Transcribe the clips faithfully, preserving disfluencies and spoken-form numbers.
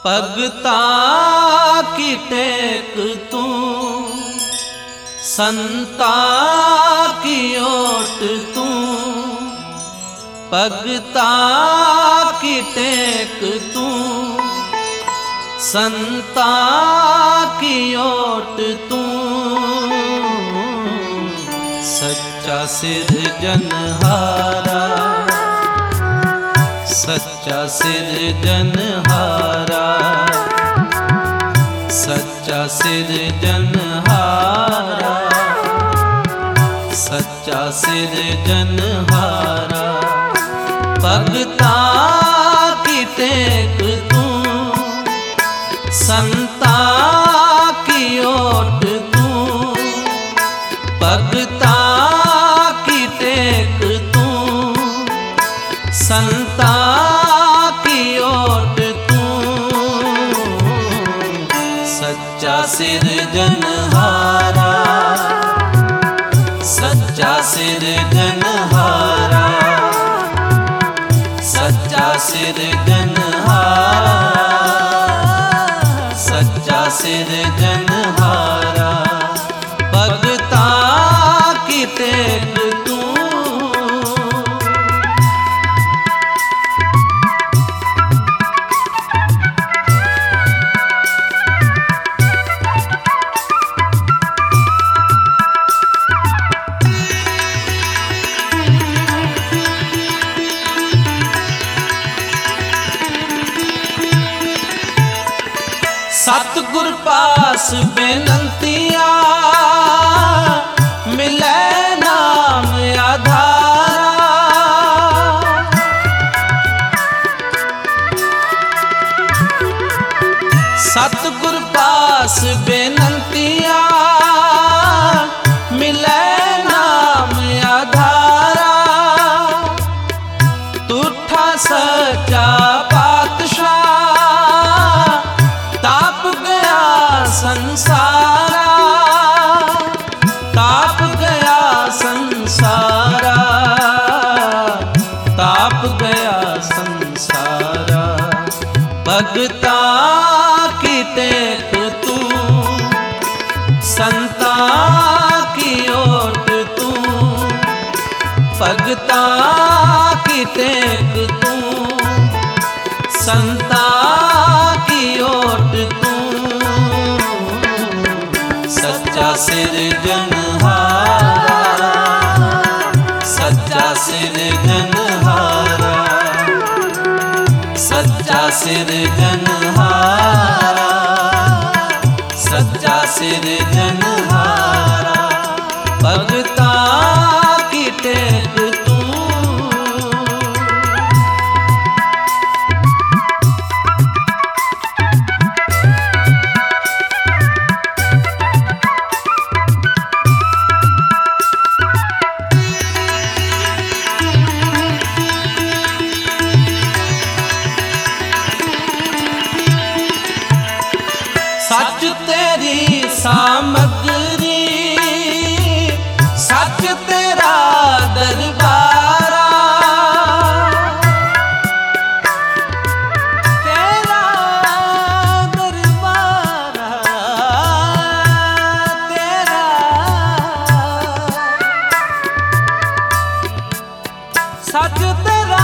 भगता की टेक तू, संता की ओट तू। भगता की टेक तू, संता की ओट तू। सच्चा सिरजनहारा, सच्चा सिरजनहारा, सच्चा सिरजनहारा, सच्चा सिरजनहारा। भगता की टेक तू, संता की ओट तू। भगता की टेक तू, संता की ओट तू। सच्चा सिरजनहारा, सच्चा सिरजनहारा, सच्चा सिरजनहारा, सच्चा सिरजनहारा। भगता की टेक तू। सतगुर पास बेनंतिया, मिले नाम आधारा। सतगुर पास बेनंतिया, मिले नाम आधारा। तूठा सच्चा संसारा, ताप गया संसारा, ताप गया संसारा। भगता की टेक तू, संता की ओट तू। भगता की टेक तू, संता की ओट तू। सच्चा सिरजनहारा, सच्चा सिरजनहारा, सच्चा सिरजनहारा, सच्चा सिरजनहारा। भगता की टेक तू। सच तेरी सामग्री, सच तेरा दरबारा। तेरा दरबारा, तेरा सच तेरा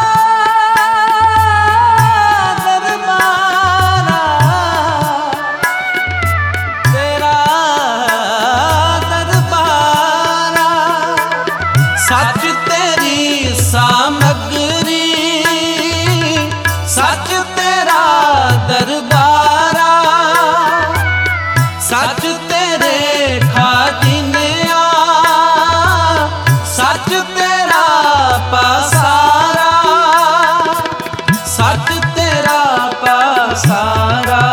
सच तेरी सामग्री, सच तेरा दरबारा। सच तेरे खाजिनिया, सच तेरा पसारा। सच तेरा पसारा,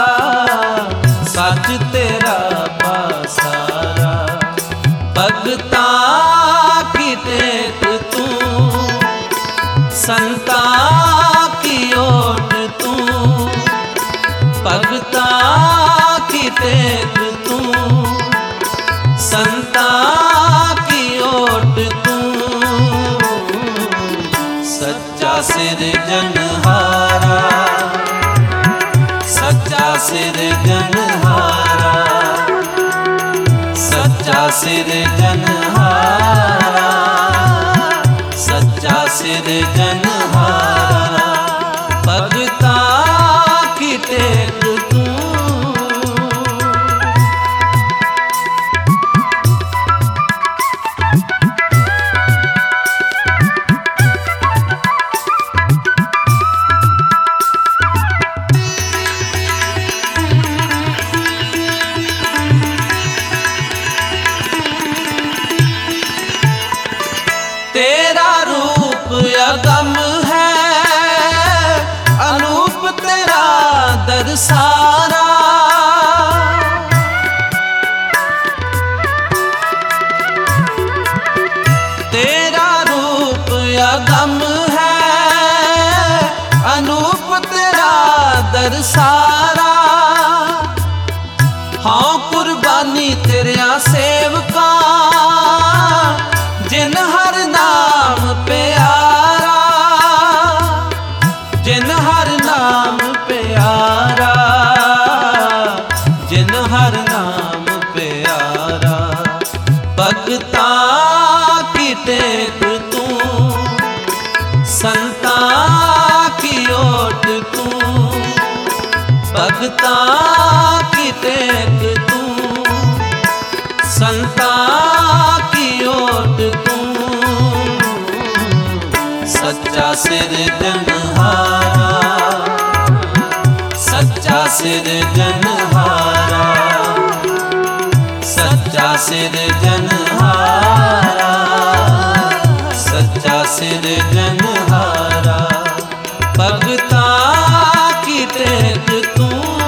सच तेरा पसारा। भगता की टेक तू, संता की ओट तू। भगता की टेक तू, संता की ओट तू। सच्चा सिरजनहारा, सिरजनहारा भगता की टेक तू। तेरा रूप अगम है अनूप तेरा दरसारा। तेरा रूप अगम है अनूप तेरा दरसारा। हाँ कुर्बानी तेरिया सेवका जिन हर नाम प्यारा। जिन हर नाम प्यारा जिन हर नाम प्यारा भगता की टेक तू। संता की ओट तू भगता की टेक तू। संता की ओट तू सच्चा सिरजनहारा। सच्चा सिरजनहारा सच्चा सिरजनहारा सच्चा सिरजनहारा भगता की टेक तू।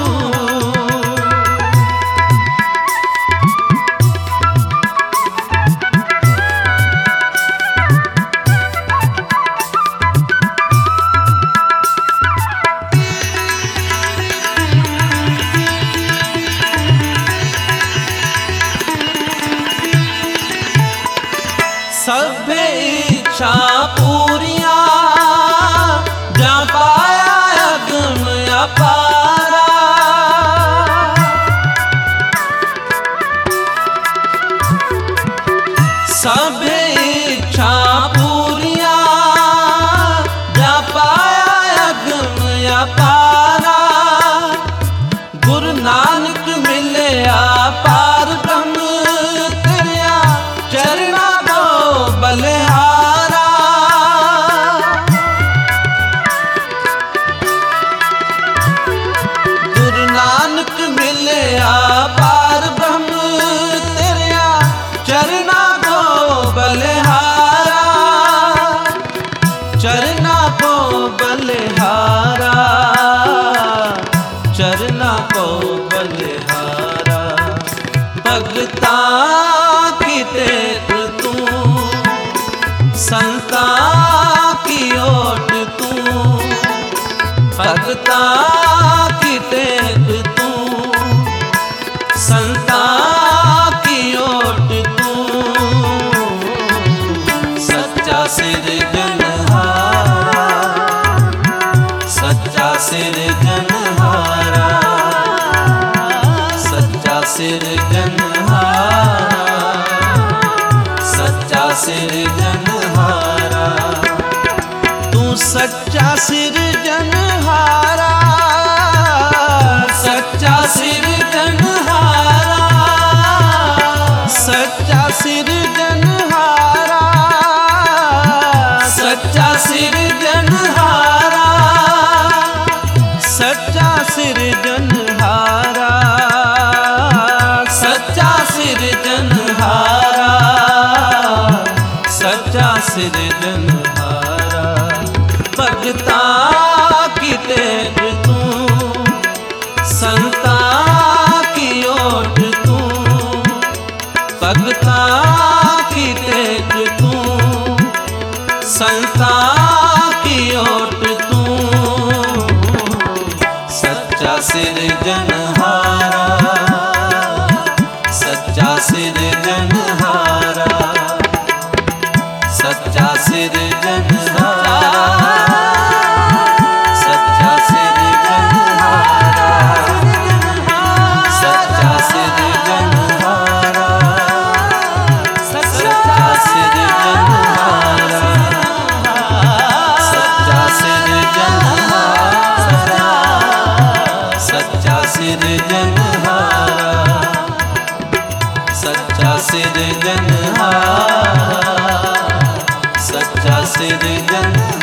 सभे इच्छा पूरिया जा पाया अगम अपारा। सभे इच्छा पूरिया जा पाया अगम अपारा। गुरु नानक मिलया पार ब्रह्म तेरिया चरना बलिहारा। गुरु नानक मिलया पार ब्रह्म तेरिया चरना को बलिहारा। चरना को बलिहारा चरना को बलिहारा भगता की टेक तू। संता की ओट तू भगता की टेक तू। संता की ओट तू सच्चा सिरजनहारा। सच्चा सिरजनहारा सच्चा सिरजनहारा सच्चा सिरजनहारा तू सच्चा सिरजनहारा। सच्चा सिरजनहारा सच्चा सिरजनहारा सच्चा सिरजनहारा सच्चा सिरजनहारा सच्चा सिरजनहारा सच्चा सिरजनहारा भगता की टेक तू। संता की ओट तू भगता की टेक तू। संता की ओट तू सच्चा सिरजनहारा सच्चा सिरजनहारा सच्चा सिरजनहारा सच्चा सिरजनहारा सच्चा सिरजनहारा सच्चा सिरजनहारा सच्चा सिरजनहारा, सच्चा सिरजनहारा।